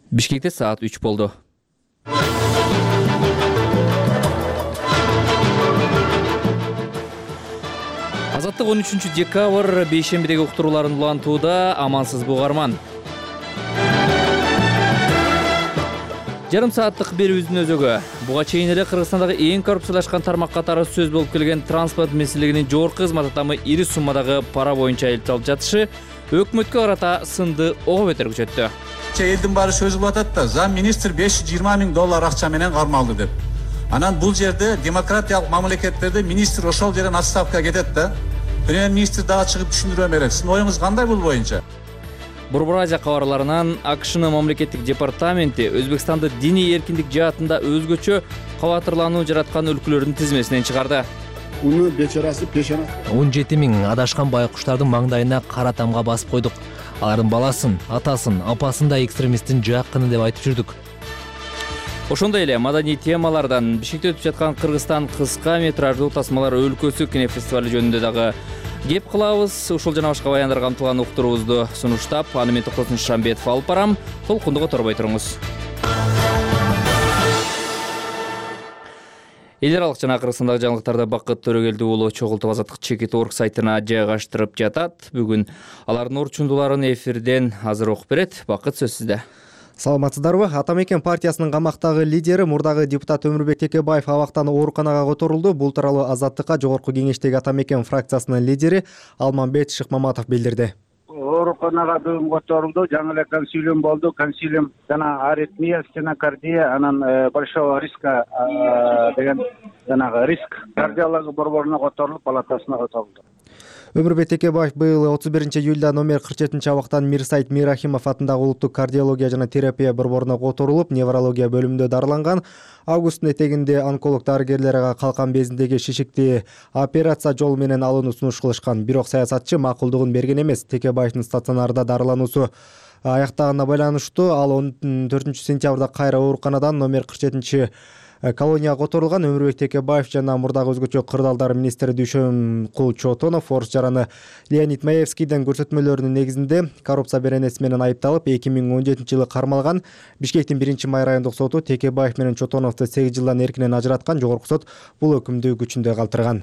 Бишкекте саат 3 болду. Азаттык 13 декабрь бейшембидеги уктурууларын улантууда. Амансыз бугарман. Жарым сааттык берүүбүздүн өзөгү буга чейин эле Кыргызстандагы эң коррупциялашкан тармак катары сөз болуп келген транспорт маселелигинин жогорку кызмат атамы ири суммадагы пара боюнча айыпталып жатышы өкмөткө карата сынды ого бетер күчөттү. Элдин баары сөз кылып атат да, зам министр $520 000 акча менен кармалды деп. Анан бул жерде демократиялык мамлекеттерде министр ошол жерден отставкага кетет да. Премьер-министр дагы чыгып түшүндүрө берет. Сиздин оюңуз кандай бул боюнча? Борбор Азия кабарларынан АКШнын мамлекеттик департаменти Өзбекстанды диний эркиндик жаатында өзгөчө кабатырлануу жараткан өлкөлөрдүн тизмесинен чыгарды. Уну бечарасы пешана. 17 000 адашкан байкуштардын маңдайына кара тамга басып койдук. Алардын баласын, атасын, апасын да экстремисттин жакыны деп айтып жүрдүк. Ошондой эле маданий темалардан Бишкекте өтүп жаткан Кыргызстан кыска метраждуу тасмалар өлкөсү кинофестивали жөнүндө дагы кеп кылабыз. Ушул жана башка баяндар камтылган уктуруубузду сунуштап, аны мен Токтосун Шамбетов алып барам. Толкунду которбой туруңуз. Эл аралык жана Кыргызстандагы жаңылыктарды Бакыт Төрөгелди уулу чогултуп Азаттык Чекит.org сайтына жайгаштырып жатат. Бүгүн алардын орчундуларын эфирден азыр окуп берет. Бакыт, сөз сизде. Саламатсыздарбы? Атамекен партиясынын камактагы лидери мурдагы депутат Өмүрбек Текебаев абактан ооруканага которулду. Бул тууралуу Азаттыкка жогорку кеңештеги Атамекен фракциясынын лидери Алмамбет Шыкмаматов билдирди. Ооруканага бүгүн которулду. Жаңы эле консилиум болду. Консилиум жана аритмия, стенокардия, анан большого риска деген жанагы риск кардиология борборуна которулуп, палатасына которулду. Өмүрбек Текебаев быйыл 31-июлда номер 47 абактан Мирсайт Мирахимов атындагы улуттук кардиология жана терапия борборуна которулуп, неврология бөлүмүндө дарыланган. Августтун этегинде онколог дарыгерлерге калкан безиндеги шишикти операция жолу менен алууну сунуш кылышкан. Бирок саясатчы макулдугун берген эмес. Текебаевдин стационарда дарылануусу аяктаганына байланыштуу ал 14-сентябрда кайра ооруканадан номер 47 колонияга которулган. Өмүрбек Текебаев жана мурдагы өзгөчө кырдаалдар министри Дүйшөнкул Чотонов Орус жараны Леонид Маевскийдин көрсөтмөлөрүнүн негизинде коррупция беренеси менен айыпталып 2017-жылы кармалган. Бишкектин 1-май райондук соту Текебаев менен Чотоновду 8 жылдан эркинен ажыраткан. Жогорку сот бул өкүмдү күчүндө калтырган.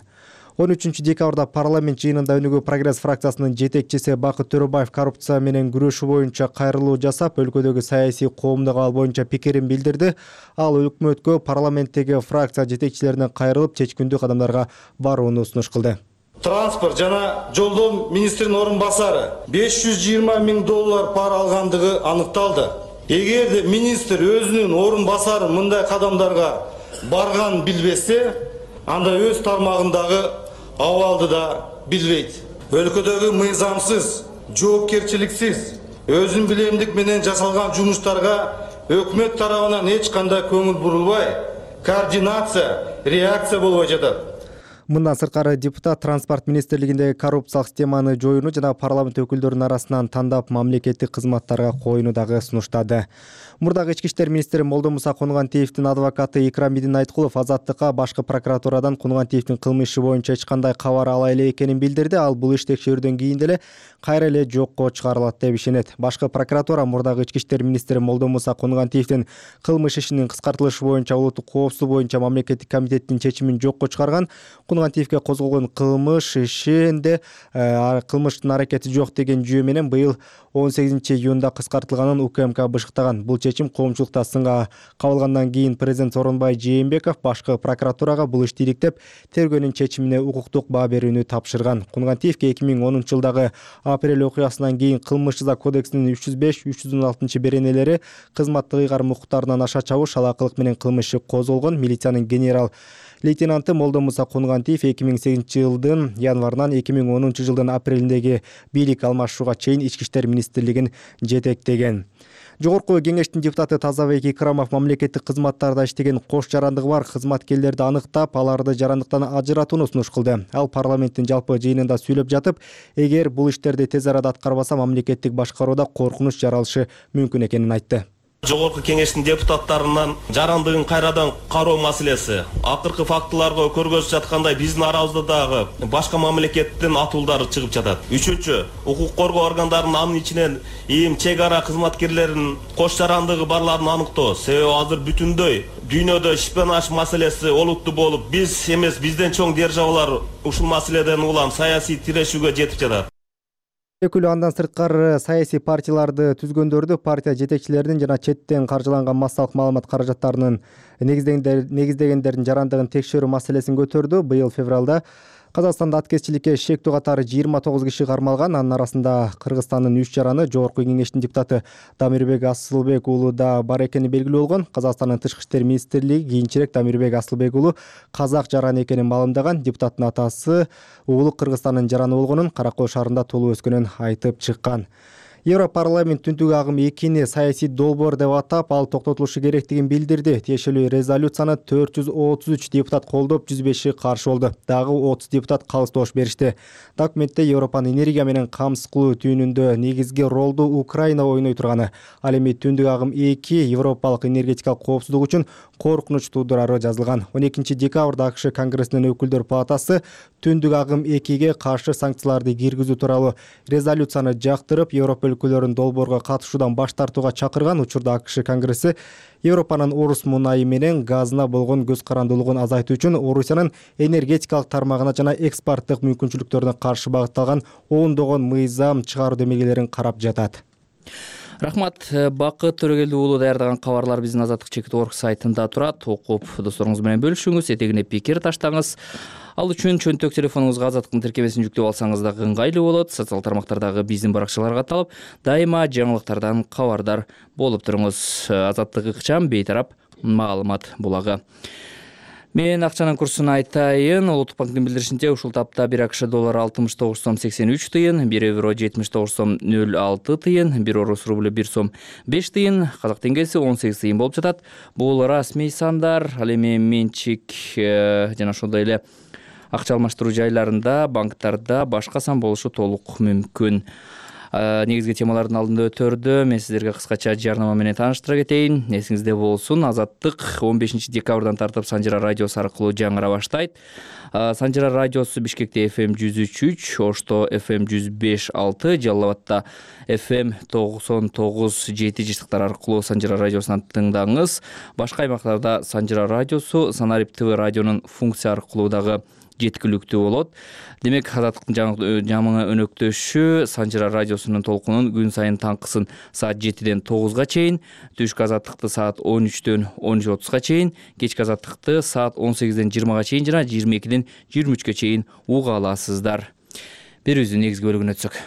13 декабрда парламент жыйынында Өнүгүү прогресс фракциясынын жетекчиси Бакыт Төрөбаев коррупция менен күрөшүү боюнча кайрылуу жасап, өлкөдөгү саясий коомдук абал боюнча пикирин билдирди. Ал өкмөткө парламенттеги фракция жетекчилеринен кайрылып, чечкиндүү кадамдарга барууну сунуш кылды. Транспорт жана жолдоо министринин орун басары $520 000 пара алгандыгы аныкталды. Эгерде министр өзүнүн орун басары мындай кадамдарга барганын билбесе, анда өз тармагындагы абалды да билбейт. Өлкөдөгү мыйзамсыз, жоопкерчиликсиз, өзүн билемдик менен жасалган жумуштарга өкмөт тарабынан эч кандай көңүл бурулбай, координация, реакция болбой жатат. Мындан сырткары депутат транспорт министрлигиндеги коррупциялык системаны жоюуну жана парламент өкүлдөрүнүн арасынан тандап мамлекеттик кызматтарга коюуну дагы сунуштады. Мурдагы ички иштер министри Молдомуса Кунугантиевдин адвокаты Икрамидин Айткулов Азаттыкка башкы прокуратурадан Кунугантиевдин кылмыш иши боюнча эч кандай кабар ала элек экенин билдирди. Ал бул иш текшерүүдөн кийин деле кайра эле жокко чыгарылат деп ишенет. Башкы прокуратура мурдагы ички иштер министри Молдомуса Кунугантиевдин кылмыш ишинин кыскартылышы боюнча улуттук коопсуздук боюнча мамлекеттик комитеттин чечимин жокко чыгарган. Кунугантиевге козголгон кылмыш ишинде кылмыштын аракети жок деген жүйө менен быйыл 18-июнда кыскартылганын УКМК бышыктаган. Бул чечим коомчулукта сынга кабылгандан кийин президент Сооронбай Жээнбеков башкы прокуратурага бул ишти иликтеп, тергөөнүн чечимине укуктук баа берүүнү тапшырган. Кунугантиевге 2010-жылдагы апрель окуясынан кийин кылмыш жаза кодексинин 305-316 беренелери кызматтык ыйгарым укуктарынан аша чабыш, алакылык менен кылмыш иши козголгон. Милициянын генерал лейтенанты Молдомуса Кунугантиев 2008-жылдын январынан 2010-жылдын апрелиндеги бийлик алмашууга чейин ички иштер министрлигин жетектеген. Жогорку кеңештин депутаты Тазабек Икрамов мамлекеттик кызматтарда иштеген кош жарандыгы бар кызматкерлерди аныктап, аларды жарандыктан ажыратууну сунуш кылды. Ал парламенттин жалпы жыйынында сүйлөп жатып, эгер бул иштерди тез арада аткарбаса, мамлекеттик башкарууда коркунуч жаралышы мүмкүн экенин айтты. Жогорку кеңештин депутаттарынан жарандыгын кайрадан кароо маселеси, акыркы фактыларга көргөзүп жаткандай биздин арабызда дагы башка мамлекеттин атуулдары чыгып жатат. Үчүнчү, укук коргоо органдарынын анын ичинен чек ара кызматкерлеринин кош жарандыгы барларын аныктоо. Себеби азыр бүтүндөй дүйнөдө шпионаж маселеси олуттуу болуп, биз эмес бизден чоң державалар ушул маселеден улам саясий тирешүүгө жетип жатат. Экөлүү андан сырткары саясий партияларды түзгөндөрдү партия жетекчилеринин жана четтен каржыланган массалык маалымат каражаттарынын негиздегендердин жарандыгын текшерүү маселесин көтөрдү. Быйыл февралда Казакстанда аткезчиликке шектүү катары 29 киши кармалган. Анын арасында Кыргызстандын 3 жараны Жогорку кеңештин депутаты Дамирбек Асылбек уулу да бар экени белгилүү болгон. Казакстандын тышкы иштер министрлиги кийинчерээк Дамирбек Асылбек уулу казак жараны экенин маалымдаган. Депутаттын атасы уулу Кыргызстандын жараны болгонун, Каракөл шаарында туулуп өскөнүн айтып чыккан. Европарламент түндүк агым 2-ни саясий долбоор деп атап, ал токтотулушу керектигин билдирди. Тиешелүү резолюцияны 433 депутат колдоп, 105 каршы болду. Дагы 30 депутат калыс добуш беришти. Документте Европанын энергия менен камсыз кылуу түйүнүндө негизги ролду Украина ойной турганы, ал эми түндүк агым 2 европалык энергетикалык коопсуздук үчүн коркунуч туудурары жазылган. 12 декабрда АКШ Конгрессинин өкүлдөр палатасы түндүк агым 2-ге каршы санкцияларды киргизүү тууралуу резолюцияны жактырып, Европа өлкөлөрүн долбоорго катышуудан баш тартууга чакырган. Учурда АКШ Конгресси Европанын орус мунайы менен газына болгон көз карандуулугун азайтуу үчүн Орусиянын энергетикалык тармагына жана экспорттук мүмкүнчүлүктөрүнө каршы багытталган ондогон мыйзам чыгаруу демегелерин карап жатат. Рахмат. Бакыт Төрөгелди уулу даярдаган кабарлар биздин Азаттык чекит орг сайтында турат. Окуп досторуңуз менен бөлүшүңүз, этегине пикир таштаңыз. Ал үчүн чөнтөк телефонуңузга Азаттыктын тиркемесин жүктөп алсаңыз дагы ыңгайлуу болот. Социал тармактардагы биздин баракчаларга катталып, дайыма жаңылыктардан кабардар болуп туруңуз. Азаттык ыкчам бейтарап маалымат булагы. Мен акчанын курсун айтайын. Улуттук банктын билдиришинче, ушул тапта 1 АКШ доллары 69 сом 83 тыйын, 1 евро 79 сом 06 тыйын, 1 орус рубль 1 сом 5 тыйын, казак теңгеси 18 тыйын болуп жатат. Бул расмий сандар. Ал эми менчик жана ошондой эле акча алмаштыруу жайларында, банктарда башка сан болушу толук мүмкүн. Негизги темалардын алдында өтөрдү. Мен сиздерге кыскача жарнама менен тааныштыра кетейин. Эсиңизде болсун, Азаттык 15 декабрдан тартып Санжара радиосу аркылуу жаңыра баштайт. Санжара радиосу Бишкекте FM 103.3, Ошто FM 105.6, Жалал Абадта FM 99.7 жыштыктар аркылуу Санжара радиосунан тыңдаңыз. Башка аймактарда Санжара радиосу Санарип ТВ радионун функция аркылуу дагы жеткиликтүү болот. Демек, Азаттыктын жаңы өнөктөшү Санжара радиосунун толкунун күн сайын таңкысын саат 7-ден 9-га чейин, түшкү Азаттыкты саат 13-дөн 13:30-га чейин, кечки Азаттыкты саат 18-ден 20-га чейин жана 22-ден 23-ге чейин уга аласыздар. Берүүбүздүн негизги бөлүгүнө өтсөк.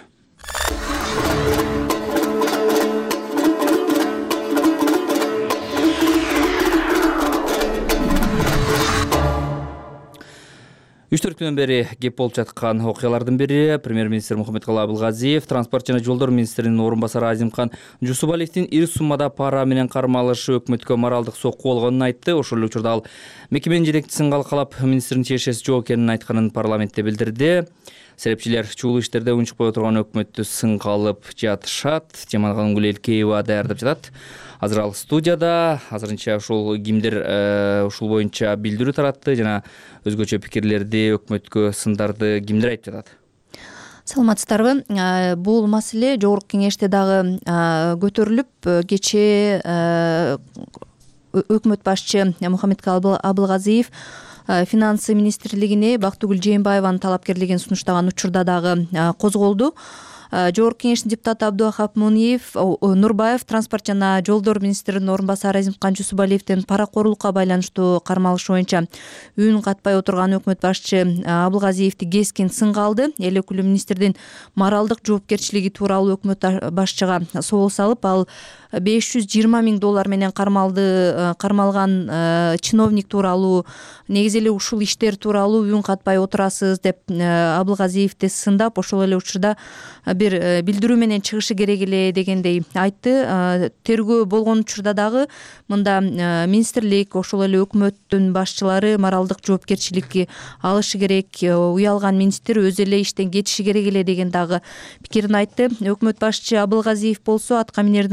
Үч-төрт күнөн бери кеп болуп жаткан окуялардын бири премьер-министр Мухаммедкалый Абылгазиев, транспорт жана жолдор министринин орун басары Азимкан Жусупалиевдин ири суммада пара менен кармалышы өкмөткө моралдык сокку болгонун айтты. Ошол эле учурда ал мекеменин жетекчисин калкалап, министрдин тиешеси жок экенин айтканын парламентте билдирди. Серепчилер чуулуу иштерде унчукпай отурган өкмөттү сынга алып жатышат. Жаманган Гулелкеева даярдап жатат. Азыр ал студияда. Азырынча ушул кимдир ушул боюнча билдирүү таратты жана өзгөчө пикирлерди, өкмөткө сындарды кимдир айтып жатат? Саламатсыздарбы? Бул маселе жогорку кеңеште дагы көтөрүлүп, кечээ өкмөт башчы Мухаммедкалый Абылгазиев финансы министрлигине Бактыгүл Жээнбаеванын талапкерлигин сунуштаган учурда дагы козголду. Жогорку кеңештин депутаты Абдувахап Муниев Нурбаев транспорт жана жолдор министринин орун басары Азимкан Жусупалиевдин паракорлукка байланыштуу кармалышы боюнча үн катпай отурган өкмөт башчы Абылгазиевди кескин сынга алды. Эл өкүлү министрдин моралдык жоопкерчилиги тууралуу өкмөт башчыга собол салып, ал $520,000 менен кармалган чиновник тууралуу, негизи эле ушул иштер тууралуу үн катпай отурасыз деп Абылгазиевди сындап, ошол эле учурда бир билдирүү менен чыгышы керек эле дегендей айтты. Тергөө болгон учурда дагы мында министрлик, ошол эле өкмөттүн башчылары моралдык жоопкерчиликке алышы керек, уялган министр өзү эле иштен кетиши керек эле деген дагы пикирин айтты. Өкмөт башчы Абылгазиев болсо аткаминердин кармалышы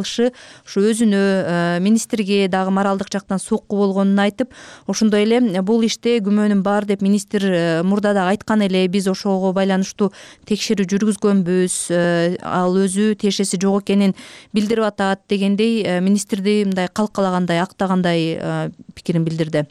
кармалышы ушу өзүнө, министрге дагы моралдык жактан сокку болгонун айтып, ошондой эле бул иште күмөнүм бар деп министр мурда дагы айткан эле. Биз ошого байланыштуу текшерүү жүргүзгөнбүз, ал өзү тиешеси жок экенин билдирип атат дегендей министрди мындай калкалагандай, актагандай пикирин билдирди.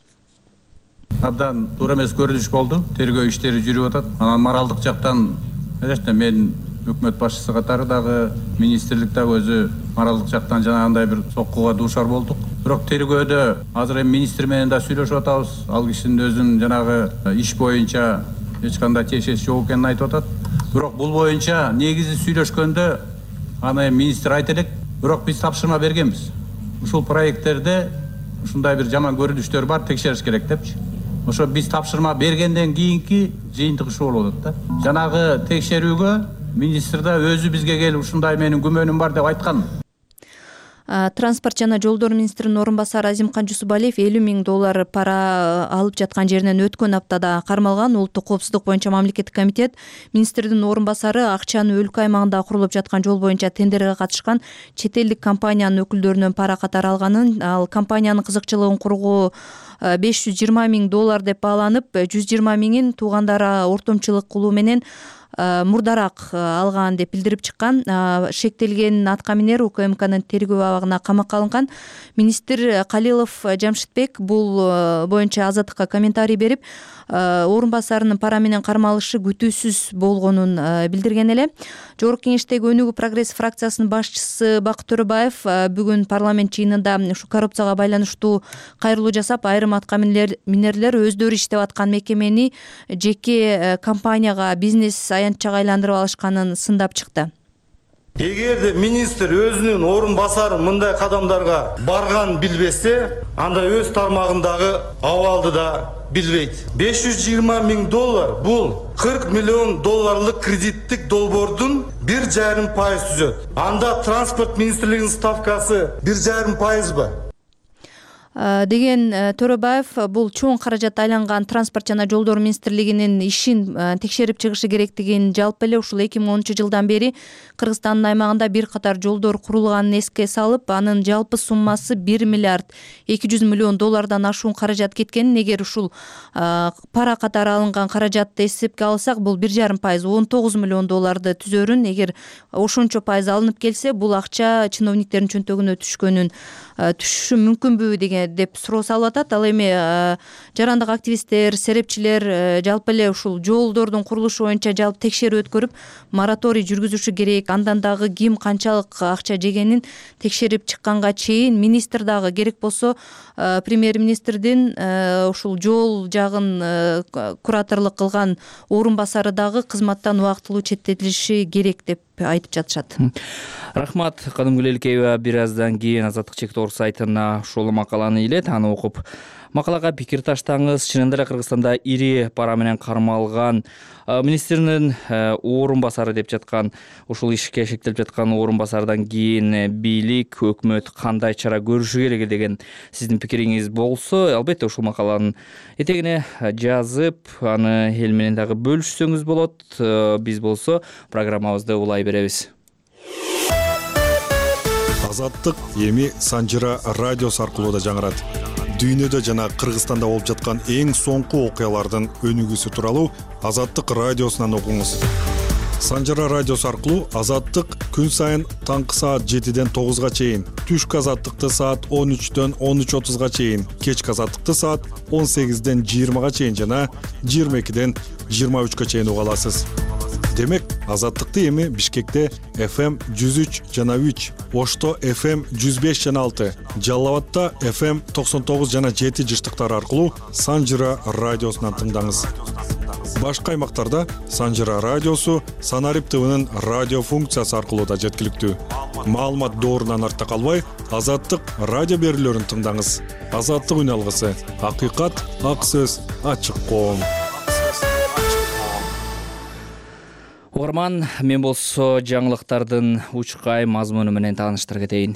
Абдан туура эмес көрүнүш болду. Тергөө иштери жүрүп атат. Анан моралдык жактан, конечно, мен өкмөт башчысы катары дагы, министрлик дагы өзү моралдык жактан жанагындай бир соккуга дуушар болдук. Бирок тергөөдө азыр эми министр менен да сүйлөшүп атабыз. Ал кишинин өзүнүн жанагы иш боюнча эч кандай тиешеси жок экенин айтып атат. Бирок бул боюнча негизи сүйлөшкөндө аны министр айта элек. Бирок биз тапшырма бергенбиз. Ушул проекттерде ушундай бир жаман көрүнүштөр бар, текшериш керек депчи. Ошо биз тапшырма бергенден кийинки жыйынтык ушу болуп атат да. Жанагы текшерүүгө министр да өзү бизге келип ушундай менин күмөнүм бар деп айткан. Транспорт жана жолдор министринин орун басары Азимкан Жусупалиев $50,000 пара алып жаткан жеринен өткөн аптада кармалган. Улуттук коопсуздук боюнча мамлекеттик комитет министрдин орун басары акчаны өлкө аймагында курулуп жаткан жол боюнча тендерге катышкан чет элдик компаниянын өкүлдөрүнөн пара катары алганын, ал компаниянын кызыкчылыгын кургоо $520,000 деп бааланып, 120,000-ин туугандары ортомчулук кылуу менен мурдараак алган деп билдирип чыккан. Шектелген атка минер УКМКнын тергөө абагына камакка алынган. Министр Калилов Жамшитбек бул боюнча Азаттыкка комментарий берип, орун басарынын пара менен кармалышы күтүүсүз болгонун билдирген эле. Жогорку Кеңештеги Өнүгүү Прогресс фракциясынын башчысы Бакыт Төрөбаев бүгүн парламент жыйынында ушу коррупцияга байланыштуу кайрылуу жасап, айрым атка минерлер өздөрү иштеп аткан мекемени жеке компанияга, бизнес аянтчага айландырып алышканын сындап чыкты. Эгерде министр өзүнүн орун басарын мындай кадамдарга барган билбесе, анда өз тармагындагы абалды да билбейт. $520,000 бул $40 миллион кредиттик долбоордун 1,5% түзөт. Анда транспорт министрлигинин ставкасы 1,5% ба? Деген Төрөбаев бул чоң каражат айланган транспорт жана жолдор министрлигинин ишин текшерип чыгышы керектигин, жалпы эле ушул 2010 жылдан бери Кыргызстандын аймагында бир катар жолдор курулганын эске салып, анын жалпы суммасы $1,2 миллион ашуун каражат кеткенин, эгер ушул пара катары алынган каражатты эсепке алсак, бул 1,5% $19 миллион түзөрүн. Эгер ошончо пайыз алынып келсе, бул акча чиновниктердин чөнтөгүнө түшүшү мүмкүнбү деп суроо салып атат. Ал эми жарандык активисттер, серепчилер жалпы эле ушул жолдордун курулушу боюнча жалпы текшерүү өткөрүп, мораторий жүргүзүшү керек. Андан дагы ким канчалык акча жегенин текшерип чыкканга чейин министр дагы керек болсо премьер-министрдин ушул жол жагын кураторлук кылган орун басары дагы кызматтан убактылуу четтетилиши керек деп айтып жатышат. Рахмат, Кадым Гүлелкеева. Бир аздан кийин Азаттык чек.org сайтына ушул макаланы илет, аны окуп макалага пикир таштаңыз. Чынында эле Кыргызстанда ири пара менен кармалган министринин орун басары деп жаткан, ушул ишке шектелип жаткан орун басардан кийин бийлик, өкмөт кандай чара көрүшү керек деген сиздин пикириңиз болсо, албетте ушул макаланын этегине жазып, аны эл менен дагы бөлүшсөңүз болот. Биз болсо программабызды улай беребиз. Азаттык эми Санжыра радиосу аркылуу да жаңырат. Дүйнөдө жана Кыргызстанда болуп жаткан эң соңку окуялардын өнүгүүсү тууралуу Азаттык радиосунан окуңуз. Санжыра радиосу аркылуу Азаттык күн сайын таңкы саат 7-ден 9-га чейин, түшкү Азаттыкты саат 13-дөн 13:30-га чейин, кечки Азаттыкты саат 18-ден 20-га чейин жана 22-ден 23-га чейин уга аласыз. Демек, Азаттыкты эми Бишкекте FM 103 жана 3, Ошто FM 105 жана 6, Жалал Абадта FM 99 жана 7 жыштыктар аркылуу Санжыра радиосунан тыңдаңыз. Башка аймактарда Санжыра радиосу Санарип ТВнын радио функциясы аркылуу да жеткиликтүү. Маалымат доорунан артта калбай, Азаттык радио берүүлөрүн тыңдаңыз. Азаттык үн алгысы, акыйкат, ак сөз, ачык коом. Угарман, мен болсо жаңылыктардын учкай мазмуну менен тааныштырып кетейин.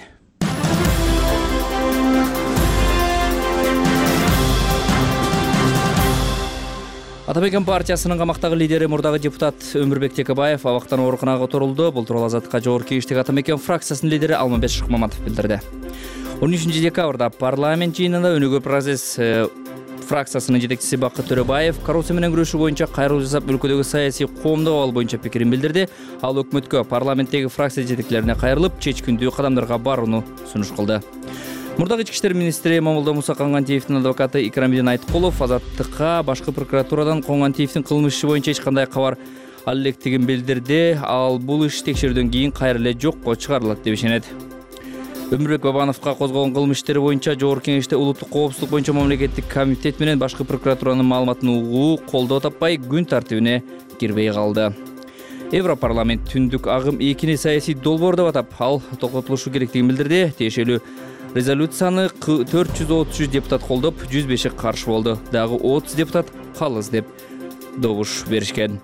Атамекен партиясынын камактагы лидери мурдагы депутат Өмүрбек Текебаев абактан ооруканага которулду. Бул тууралуу Азаттыкка жогорку кеңештеги Атамекен фракциясынын лидери Алмамбет Шыкмаматов билдирди. 13 декабрда парламент жыйынында Өнүгүү прогресс фракциясынын жетекчиси Бакыт Төрөбаев коррупция менен күрөшүү боюнча кайрылуу жасап, өлкөдөгү саясий коомдук абал боюнча пикирин билдирди. Ал өкмөткө, парламенттеги фракция жетекчилерине кайрылып, чечкиндүү кадамдарга барууну сунуш кылды. Мурдагы ички иштер министри Мамулда Муса Коңгантиевдин адвокаты Икрамидин Айткулов Азаттыкка башкы прокуратурадан Коңгантиевдин кылмыш иши боюнча эч кандай кабар ала электигин билдирди. Ал бул иш текшерүүдөн кийин кайра эле жокко чыгарылат деп ишенет. Өмүрбек Бабановго козголгон кылмыш иштери боюнча жогорку кеңеште улуттук коопсуздук боюнча мамлекеттик комитет менен башкы прокуратуранын маалыматын угуу колдоо таппай күн тартибине кирбей калды. Европарламент түндүк агым 2 саясий долбоор деп атап, ал токтотулушу керектигин билдирди. Тиешелүү резолюцияны 433 депутат колдоп, 105 каршы болду. Дагы 30 депутат калыс деп добуш беришкен.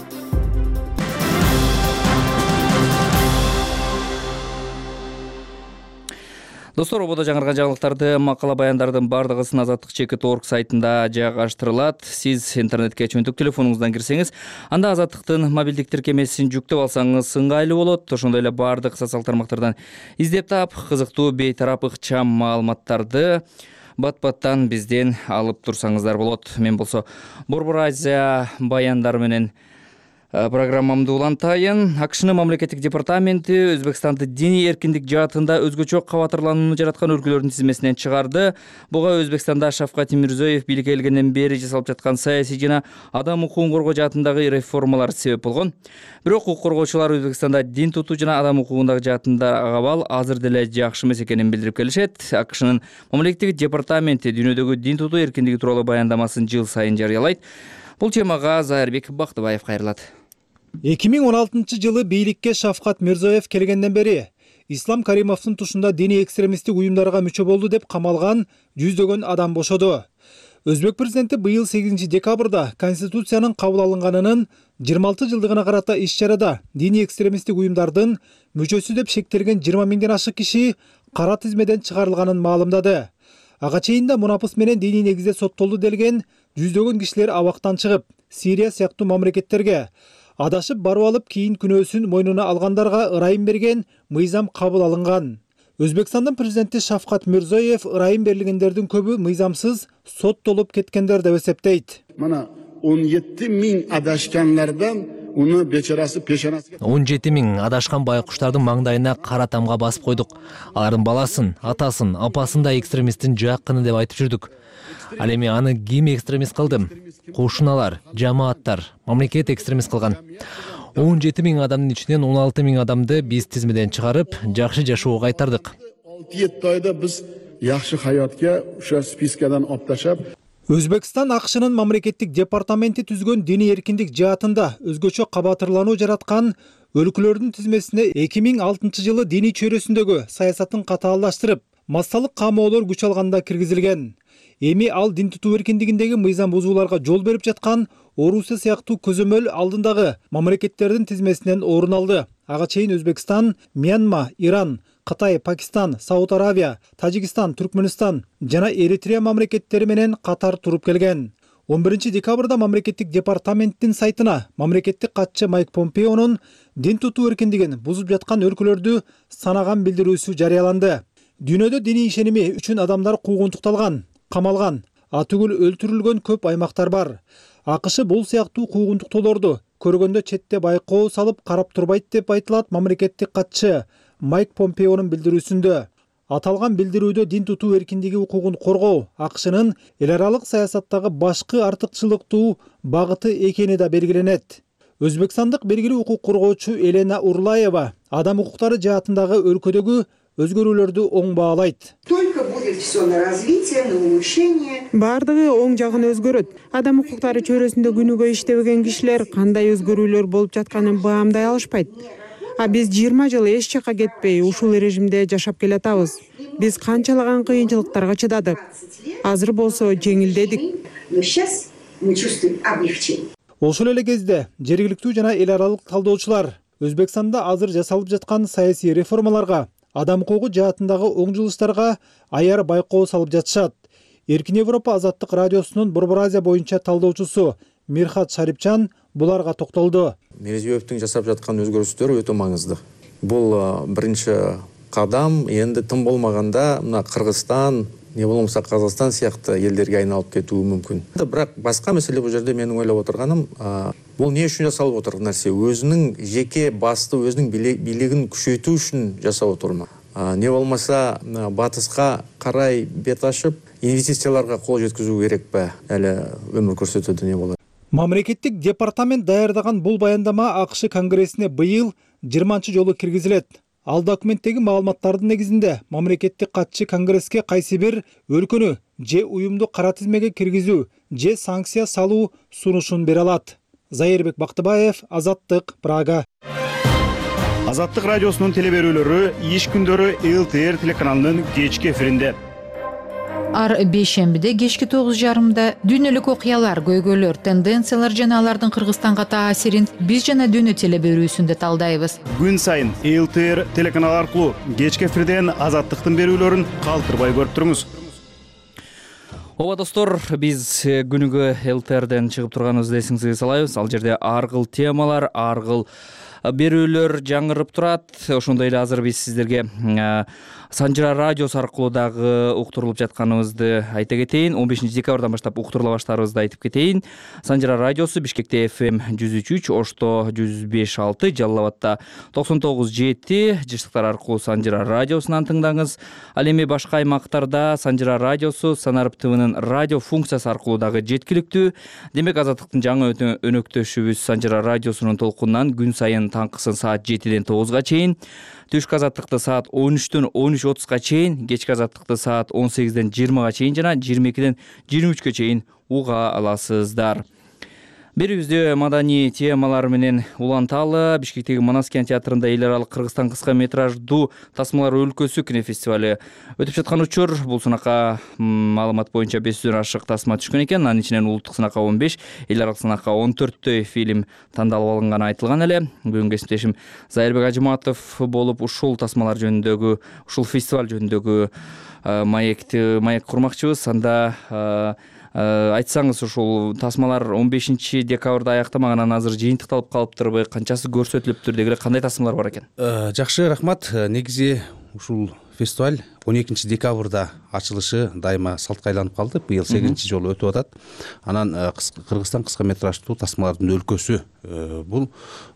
Достор, ободо жаңырган жаңылыктарды, макала баяндардын бардыгысын Азаттык.org сайтында жайгаштырылат. Сиз интернетке чөнтүк телефонуңуздан кирсеңиз, анда Азаттыктын мобилдик тиркемесин жүктөп алсаңыз ыңгайлуу болот. Ошондой эле бардык социалдык тармактардан издеп таап, кызыктуу, бейтарап, ыкчам маалыматтарды бат-баттан бизден алып турсаңыздар болот. Мен болсо Борбор Азия баяндары менен программамды улантайын. АКШнын мамлекеттик департаменти Өзбекстанды диний эркиндик жаатында өзгөчө кабатырланууну жараткан өлкөлөрдүн тизмесинен чыгарды. Буга Өзбекстанда Шавкат Мирзиёев бийликке келгенден бери жасалып жаткан саясий жана адам укугун коргоо жаатындагы реформалар себеп болгон. Бирок укук коргоочулар Өзбекстанда дин тутуу жана адам укугундагы жаатындагы абал азыр деле жакшы эмес экенин билдирип келишет. АКШнын мамлекеттик департаменти дүйнөдөгү дин тутуу эркиндиги тууралуу баяндамасын жыл сайын жарыялайт. Бул темага Зайырбек Бактыбаев кайрылат. 2016 жылы бийликке Шавкат Мирзиёев келгенден бери Ислам Каримовдун тушунда диний экстремисттик уюмдарга мүчө болду деп камалган жүздөгөн адам бошоду. Өзбек президенти быйыл 8 декабрда Конституциянын кабыл алынганынын 26 жылдыгына карата иш-чарада диний экстремисттик уюмдардын мүчөсү деп шектелген 20 миңден ашык киши кара тизмеден чыгарылганын маалымдады. Ага чейин да мунапыс менен диний негизде соттолду делген жүздөгөн кишилер абактан чыгып, Сирия сыяктуу мамлекеттерге адашып барып алып, кийин күнөөсүн мойнуна алгандарга ырайым берген мыйзам кабыл алынган. Өзбекстандын президенти Шавкат Мирзиёев ырайым берилгендердин көбү мыйзамсыз соттолуп кеткендер деп эсептейт. Мана 17 миң адашкандардан уну бечарасы пешанасы 17 миң адашкан байкуштардын маңдайына кара тамга басып койдук. Алардын баласын, атасын, апасын да экстремисттин жакыны деп айтып жүрдүк. Ал эми аны ким экстремист кылды? Кошуналар, жамааттар, мамлекет экстремист кылган. 17 миң адамдын ичинен 16 миң адамды биз тизмеден чыгарып, жакшы жашоого кайтардык. 6-7 айда биз жакшы хаятка ошо спискадан алып ташлап. Өзбекстан АКШнын мамлекеттик департаменти түзгөн диний эркиндик жаатында өзгөчө кабатырлануу жараткан өлкөлөрдүн тизмесине 2006 жылы диний чөйрөсүндөгү саясатын катаалдаштырып, массалык камоолор күч алганда киргизилген. Эми ал дин тутуу эркиндигиндеги мыйзам бузууларга жол берип жаткан Орусия сыяктуу көзөмөл алдындагы мамлекеттердин тизмесинен орун алды. Ага чейин Өзбекстан, Мьянма, Иран, Кытай, Пакистан, Сауд Аравия, Тажикстан, Түркмөнстан жана Эритрея мамлекеттери менен катар туруп келген. 11 декабрда мамлекеттик департаменттин сайтына мамлекеттик катчы Майк Помпеонун дин тутуу эркиндигин бузуп жаткан өлкөлөрдү санаган билдирүүсү жарыяланды. Дүйнөдө диний ишеними үчүн адамдар куугунтукталган, камалган, атүгүл өлтүрүлгөн көп аймактар бар. АКШ бул сыяктуу куугунтуктоолорду көргөндө четте байкоо салып карап турбайт деп айтылат мамлекеттик катчы Майк Помпеонун билдирүүсүндө. Аталган билдирүүдө дин тутуу эркиндиги укугун коргоо АКШнын эл аралык саясаттагы башкы артыкчылыктуу багыты экени да белгиленет. Өзбекстандык белгилүү укук коргоочу Елена Урлаева адам укуктары жаатындагы өлкөдөгү өзгөрүүлөрдү оң баалайт. Только будет все на развитие, на улучшение. Бардыгы оң жагын өзгөрөт. Адам укуктары чөйрөсүндө күнүгө иштебеген кишилер кандай өзгөрүүлөр болуп жатканын баамдай алышпайт. А биз 20 жыл эч жакка кетпей ушул режимде жашап келатабыз. Биз канчалаган кыйынчылыктарга чыдадык. Азыр болсо жеңилдедик. Но сейчас мы чувствуем облегчение. Ошол эле кезде жергиликтүү жана эл аралык талдоочулар Өзбекстанда азыр жасалып жаткан саясий реформаларга, адам укугу жаатындагы оң жылыштарга аяр байкоо салып жатышат. Эркин Европа Азаттык радиосунун Борбор Азия боюнча талдоочусу Мирхат Шарипчан буларга токтолду. Мирзиёевдин жасап жаткан өзгөрүштөр өтө маңызды. Бул биринчи кадам. Энди тым болмаганда мына Кыргызстан, не болмаса Казакстан сыяктуу элдерге айналып кетүүгү мүмкүн. Бирок башка маселе бул жерде менин ойлоп отурганым, бул эмне үчүн жасалып отур нерсе? Өзүнүн жеке басты, өзүнүн бийлигин күчөйтүү үчүн жасап отурму? Не болмаса батыска карай бет ашып, инвестицияларга кол жеткизүү керекпи? Эле өмүр көрсөтөдү, не болот. Мамлекеттик департамент даярдаган бул баяндама АКШ Конгрессине быйыл 20 жолу киргизилет. Ал документтеги маалыматтардын негизинде мамлекеттик катчы Конгресске кайсы бир өлкөнү же уюмду кара тизмеге киргизүү же санкция салуу сунушун бере алат. Зайырбек Бактыбаев, Азаттык, Прага. Азаттык радиосунун телеберүүлөрү иш күндөрү ЛТР телеканалынын кечки эфиринде. Ар бейшембиде кечки 9:30 дүйнөлүк окуялар, көйгөйлөр, тенденциялар жана алардын Кыргызстанга таасирин биз жана дүйнө телеберүүсүндө талдайбыз. Күн сайын ЛТР телеканалы аркылуу кечки эфирден Азаттыктын берүүлөрүн калтырбай көрүп туруңуз. Ооба достор, биз күнүгө ЛТРден чыгып турганыбызды эсиңизге салайбыз. Ал жерде ар кыл темалар, ар кыл берүүлөр жаңырып турат. Ошондой эле азыр биз сиздерге Санжыра радиосу аркылуу дагы уктурулуп жатканыбызды айта кетейин. 15 декабрдан баштап уктурула баштаарыбызды айтып кетейин. Санжыра радиосу Бишкекте FM 103.3, Ошто 105.6, Жалал Абадта 99.7, жыштыктар аркылуу Санжыра радиосунан тыңдаңыз. Ал эми башка аймактарда Санжыра радиосу Санарып ТВнын радио функциясы аркылуу дагы жеткиликтүү. Демек Азаттыктын жаңы өнөктөшүбүз Санжыра радиосунун толкунунан күн сайын таңкысын саат 7ден 9га чейин, түшкү Азаттыкты саат 13дөн 13:30га чейин, кечки Азаттыкты саат 18ден 20га чейин жана 22ден 23гө чейин уга аласыздар. Берүүбүздө маданий темалар менен уланталы. Бишкектеги Манаскян театрында эл аралык Кыргызстан кыска метраждуу тасмалар өлкөсү кинофестивали өтүп жаткан учур. Бул сынакка маалымат боюнча 500дөн ашык тасма түшкөн экен. Анын ичинен улуттук сынакка 15, эл аралык сынакка 14 фильм тандалып алынганы айтылган эле. Бүгүнкү кесиптешим Зайырбек Ажыматов болуп ушул тасмалар жөнүндөгү, ушул фестиваль жөнүндөгү маек курмакчыбыз. Анда айтсаңыз, ушул тасмалар 15 декабрда аяктамаган, азыр жыйынтыкталып калыптырбы, канчасы көрсөтүлүптүр дегиле, кандай тасмалар бар экен? Жакшы, рахмат. Негизи ушул фестиваль 12 декабрда ачылышы дайыма салтка айланып калды. Быйыл 8 жолу өтүп атат. Анан Кыргызстан кыска метраждуу тасмалардын өлкөсү бул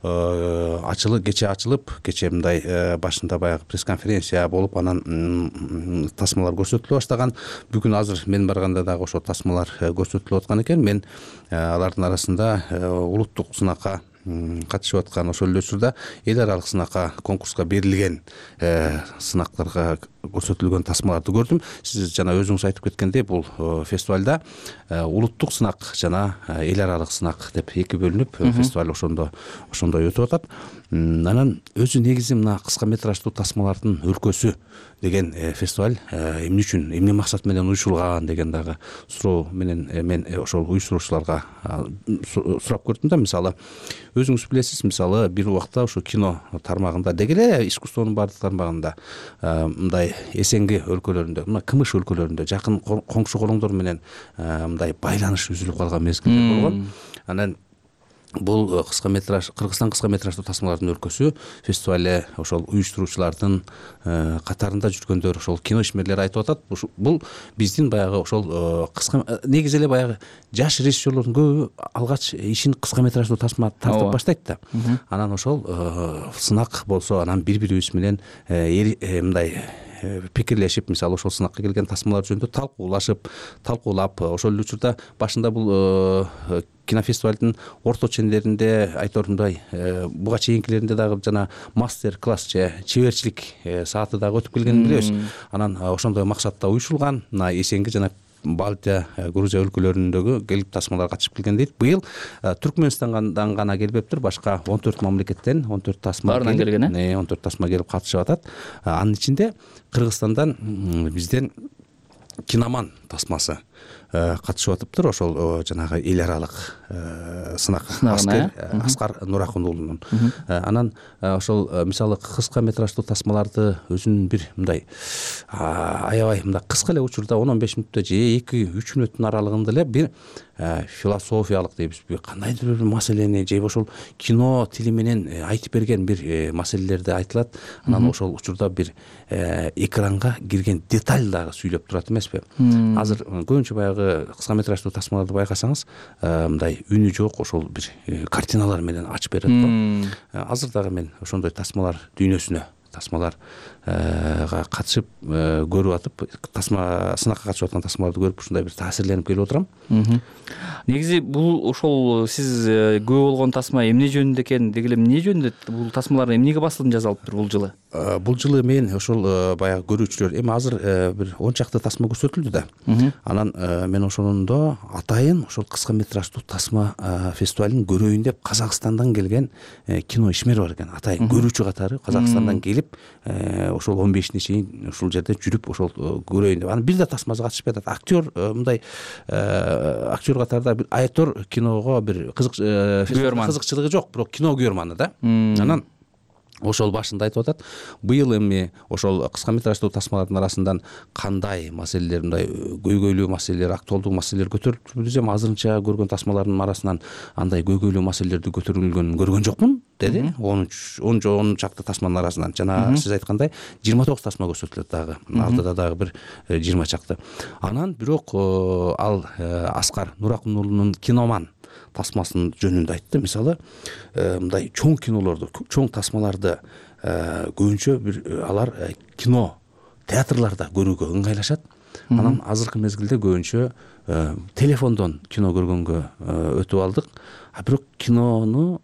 кече ачылып, кече мындай башында баягы пресс-конференция болуп, анан тасмалар көрсөтүлө баштаган. Бүгүн азыр мен барганда дагы ошо тасмалар көрсөтүлүп аткан экен. Мен алардын арасында улуттук сынакка катышып аткан, ошол эле учурда эл аралык сынакка конкурска берилген сынактарга көрсөтүлгөн тасмаларды көрдүм. Сиз жана өзүңүз айтып кеткендей, бул фестивалда улуттук сынак жана эл аралык сынак деп эки бөлүнүп фестиваль ошондой өтүп атат. Анан өзү негизи мына кыска метраждуу тасмалардын өлкөсү деген фестиваль эмне үчүн, эмне максат менен уюштурулган деген дагы суроо менен мен ошол уюштуруучуларга сурап көрдүм да. Мисалы, өзүңүз билесиз, мисалы бир убакта ошо кино тармагында деги эле искусствонун баардык тармагында мындай эсенги өлкөлөрүндө, мына кымыш өлкөлөрүндө жакын коңшу колоңдор менен мындай байланыш үзүлүп калган мезгилдер болгон. Анан бул Кыргызстан кыска метраждуу тасмалардын өлкөсү фестивале ошол уюштуруучулардын катарында жүргөндөр, ошол кино ишмерлери айтып атат. Бул биздин баягы ошол кыска, негизи эле баягы жаш режиссерлордун көбү алгач ишин кыска метраждуу тасма тартып баштайт да. Анан ошол сынак болсо, анан бири-бирибиз менен мындай пикирлешип, мисалы ошол сынакка келген тасмалар жөнүндө талкуулап, ошол эле учурда башында бул кинофестивалдын орто чендеринде айтормундай буга чейинкилеринде дагы жана мастер-класс же чеберчилик сааты дагы өтүп келгенин билебиз. Анан ошондой максатта уюштурулган, мына эсенги жана Балтия, Грузия өлкөлөрүндөгү келип тасмалар катышып келген дейт. Быйыл Түркмөнстандан гана келбептир, башка 14 мамлекеттен 14 тасма келген, 14 тасма келип катышып атат. Анын ичинде Кыргызстандан бизден Киноман тасмасы катышып атыптыр, ошол жанагы эл аралык сынак Аскар Нуракунуулунун. Анан ошол мисалы кыска метраждуу тасмаларды өзүнүн бир мындай аябай мындай кыска эле учурда 10-15 мүнөттө же 2-3 мүнөттүн аралыгында эле бир философиялык дейбизби, кандайдыр бир маселени же ошол кино тили менен айтып берген бир маселелерди айтылат. Анан ошол учурда бир экранга кирген деталь дагы сүйлөп турат эмеспи? Азыр көбүнчө баягы кыска метраждуу тасмаларды байкасаңыз, мындай үнү жок, ошол бир картиналар менен ачып берет го. Азыр дагы мен ошондой тасмалар дүйнөсүнө тасмаларга катышып көрүп атып, сынакка катышып аткан тасмаларды көрүп ушундай бир таасирленип келип отурам. Негизи бул ошол сиз күбө болгон тасма эмне жөнүндө экен, деги эле эмне жөнүндө бул тасмалар эмнеге басылым жасалыптыр бул жылы? Бул жылы мен ошол баягы көрүүчүлөр, эми азыр бир 10 чакты тасма көрсөтүлдү да. Анан мен ошондо атайын ошол кыска метраждуу тасма фестивалын көрөйүн деп Казакстандан келген кино ишмер бар экен. Атайын көрүүчү катары Казакстандан келип, ошол 15-ине чейин ушул жерде жүрүп ошол көрөйүн деп. Анан бир да тасмага катышпай атат. Актер мындай актер катарда бир айтор киного бир кызыкчылыгы жок, бирок кино көрманы да. Анан ошол башында айтып атат, быйыл эми ошол кыска метраждуу тасмалардын арасынан кандай маселелер, мындай көйгөйлүү маселелер, актуалдуу маселелер көтөрүлүп десем, азырынча көргөн тасмалардын арасынан андай көйгөйлүү маселелерди көтөрүлгөнүн көргөн жокмун деди. 10 чакты тасманын арасынан жана сиз айткандай 29 тасма көрсөтүлөт дагы. Алдыда дагы бир 20 чакты. Анан бирок ал Аскар Нуракунуулунун киноман тасмасын жөнүндө айтты. Мисалы, мындай чоң кинолорду, чоң тасмаларды көбүнчө бир алар кино театрларда көрүүгө ыңгайлашат. Анан азыркы мезгилде көбүнчө телефондон кино көргөнгө өтүп алдык. Бирок кино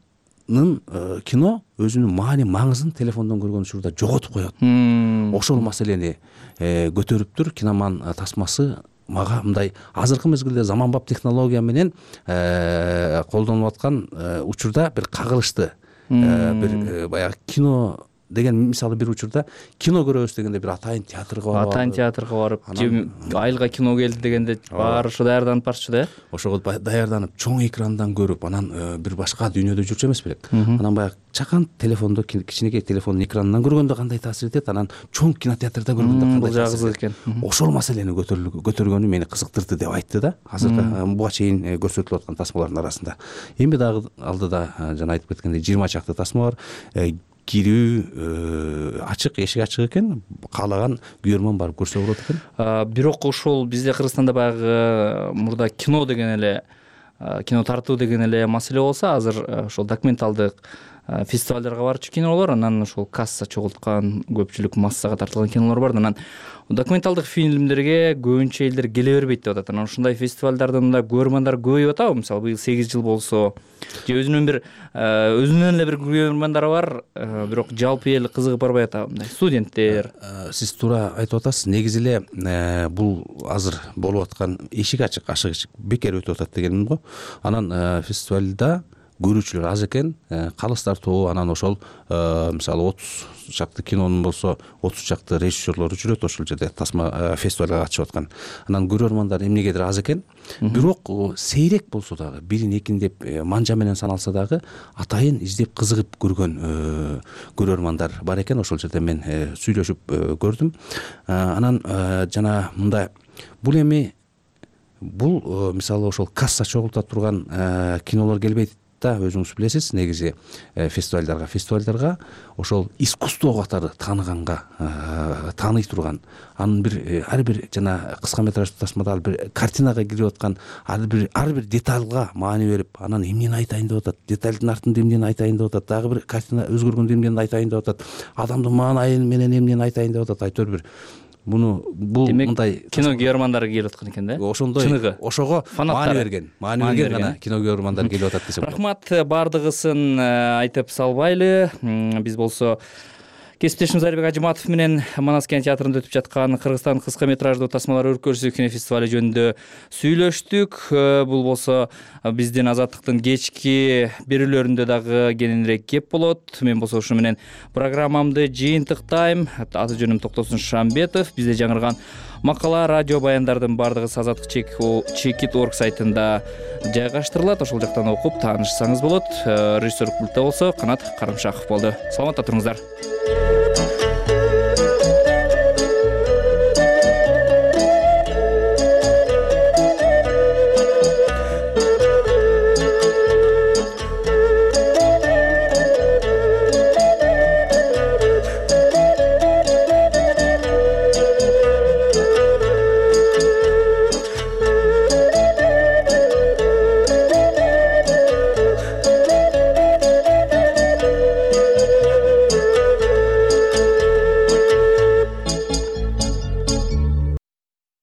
өзүнүн маани маңызын телефондон көргөн учурда жоготуп коет. Ошол маселени көтөрүптүр киноман тасмасы. Мага мындай азыркы мезгилде заманбап технология менен колдонулуп аткан учурда бир кагылышты, бир баягы кино деген, мисалы бир учурда кино көрөбүз дегенде бир атайын театрга барып, же айылга кино келди дегенде барышы даярданып барчу да. Ошого даярданып чоң экрандан көрүп, анан бир башка дүйнөдө жүрчү эмес белек. Анан баягы чакан телефондо, кичинекей телефондун экранынан көргөндө кандай таасир этет, анан чоң кинотеатрда көргөндө кандай таасир этет. Ошол маселени көтөргөнү мени кызыктырды деп айтты да. Азыркы буга чейин көрсөтүлүп аткан тасмалардын арасында. Эми дагы алдыда жана айтып кеткендей 20 чакты тасма бар. Кирүү ачык, эшик ачык экен, каалаган көрөрман барып көрсө болот экен. Бирок ошол бизде Кыргызстанда баягы мурда кино деген эле, кино тартуу деген эле маселе болсо, азыр ошол документалдык фестивалдарга барчу кинолор, анан ошол касса чогулткан, көпчүлүк массага тартылган кинолор бар. Анан документалдык фильмдерге көбүнчө элдер келе бербейт деп атат. Анан ушундай фестивалдардын да көрөрмандар көбөйүп атабы? Мисалы быйыл 8 жыл болсо, же өзүнүн эле бир көрөрмандары бар, бирок жалпы эл кызыгып барбай атабы? Мындай студенттер. Сиз туура айтып атасыз. Негизи эле бул азыр болуп аткан эшик ачык, ашык эшик бекер өтүп атат дегеним го. Анан фестивалда көрүүчүлөр аз экен, калыс тартуу. Анан ошол мисалы 30 чакты кинонун болсо 30 чакты режиссерлору жүрөт ошол жерде тасма фестивалга катышып аткан. Анан көрөрмандар эмнегедир аз экен. Бирок сейрек болсо дагы, бирин экин деп манжа менен саналса дагы, атайын издеп кызыгып көргөн көрөрмандар бар экен. Ошол жерде мен сүйлөшүп көрдүм. Анан жана мындай бул мисалы ошол касса чогулта турган кинолор келбейт. Өзүңүз билесиз, негизи фестивалдарга ошол искусство катары тааный турган, анын бир ар бир жана кыска метраждуу тасмада бир картинага кирип аткан ар бир детальга маани берип, анан эмнени айтайын деп атат, детальдын артында эмнени айтайын деп атат, дагы бир картина өзгөргөндө эмнени айтайын деп атат, адамдын маанайы менен эмнени айтайын деп атат, айтор бир бул мындай кино көрөрмандары келип аткан экен да. Ошондой, ошого маани берген гана кино көрөрмандар келип атат десем болот. Рахмат, бардыгысын айтып салбайлы. Биз болсо кесиптешим Зарбек Ажыматов менен Манас кинотеатрында өтүп жаткан Кыргызстан кыска метраждуу тасмалар өлкөсү кинофестивали жөнүндө сүйлөштүк. Бул болсо биздин Азаттыктын кечки берүүлөрүндө дагы кененирээк кеп болот. Мен болсо ушу менен программамды жыйынтыктайм. Аты жөнүм Токтосун Шамбетов. Бизде жаңырган макала, радио баяндардын баардыгы Азаттык Чекит.org сайтында жайгаштырылат. Ошол жактан окуп таанышсаңыз болот. Режиссер пультта болсо Канат Карымшаков болду. Саламатта туруңуздар.